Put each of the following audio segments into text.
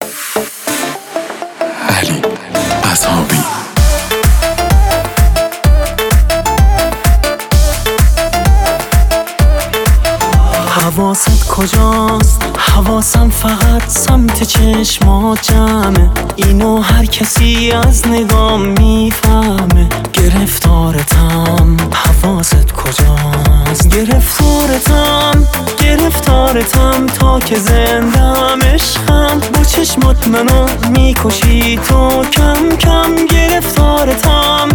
علی اصحابی. حواست کجاست؟ حواسم فقط سمت چشمات جمعه. اینو هر کسی از نگام میفهمه. گرفتارتم، حواست کجاست؟ گرفتارتم تا که زندم عشقم. با چشمات منو میکشی تو کم کم. گرفتارتم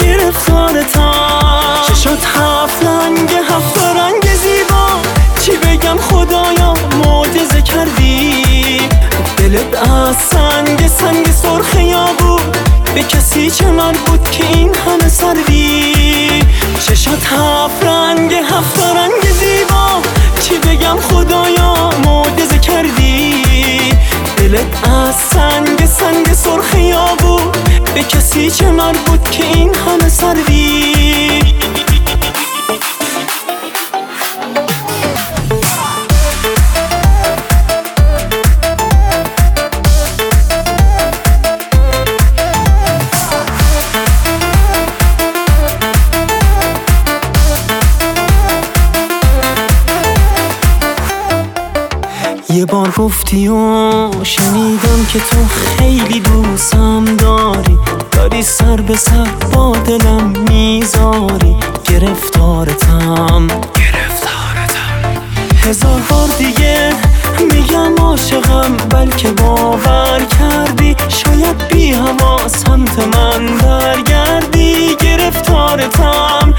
چشات هفت رنگ، هفت رنگ زیبا. چی بگم خدایا معجزه کردی. دلت از سنگ سرخیا بود. به کسی چه مربوط که این همه سردی. چشات هفت رنگ، هفت رنگ زیبا. چی بگم خدایا معجزه کردی. دلت از سنگ سرخیا بود. به کسی چه مربوط که این همه سردی. یه بار گفتی و شنیدم که تو خیلی دوستم داری سر به سر با دلم میذاری. گرفتارتم هزار بار دیگه میگم عاشقم. بلکه باور کردی شاید بی هوا سمت من برگردی. گرفتارتم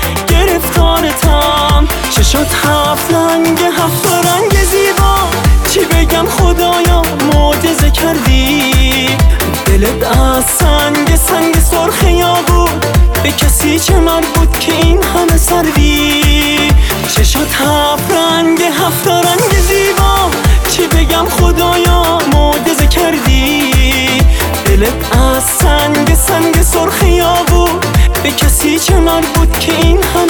چشات هفت رنگ، هفت رنگ زیبا. چی بگم خدایا معجزه کردی. دلت از سنگ سرخیا بود. به کسی چه مربوط که این همه سردی. چشات هفت رنگ، هفت رنگ زیبا. چی بگم خدایا معجزه کردی. دلت از سنگ سرخیا بود. به کسی چه مربوط که این همه